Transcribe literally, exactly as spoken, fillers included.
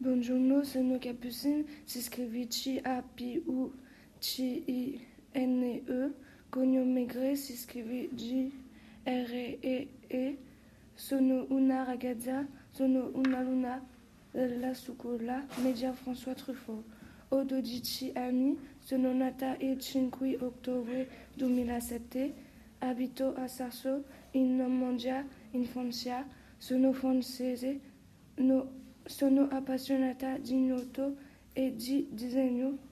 Buongiorno, sono Capucine, si scrive C A P U C I N E, cognome Gre, si scrive G R E E, sono una ragazza, sono una luna della scuola media François Truffaut. Ho dodici anni, sono nata il cinque ottobre duemilasette, abito a Sasso, in Normandia, in Francia, sono francese, no, sono appassionata di nuoto e di disegno.